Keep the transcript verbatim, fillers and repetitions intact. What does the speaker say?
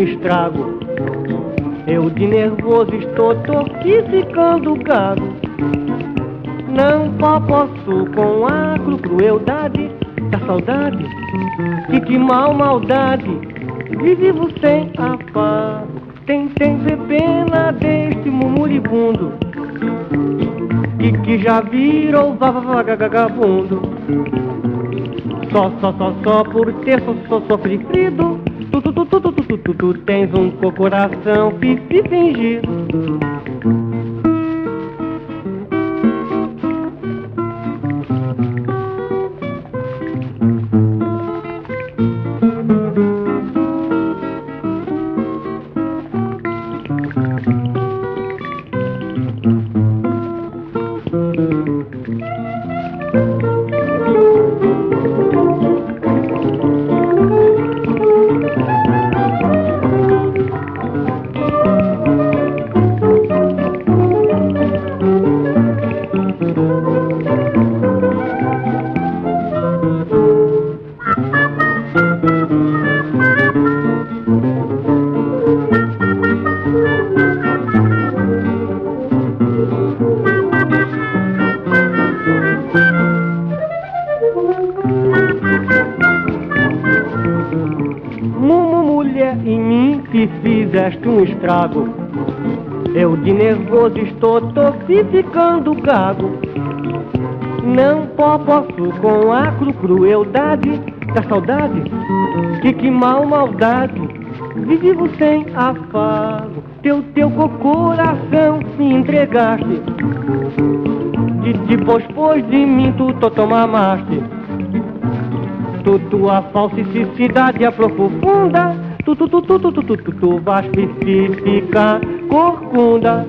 estrago. Eu de nervoso estou, tô aqui ficando gago. Não posso com a cru crueldade da saudade, que que mal maldade vivo sem afago. Tem sempre pena deste murmuribundo, que que já virou vagabundo. Só, só, só, só por ter só, só sofrido. Tu, tu, tu, tu, tu, tu, tu, tu, tu tens um coração fifi fingido. Mulher, em mim que fizeste um estrago. Eu de nervoso estou, tô ficando gago. Não posso com a cru crueldade da saudade, que que mal maldade vivo sem afago. Teu, teu coração me entregaste, de, depois pois de mim tu to mamaste. Tu, tua falsicidade aprofunda, tu, tu, tu, tu, tu, tu, tu, tu, tu vais ficar corcunda.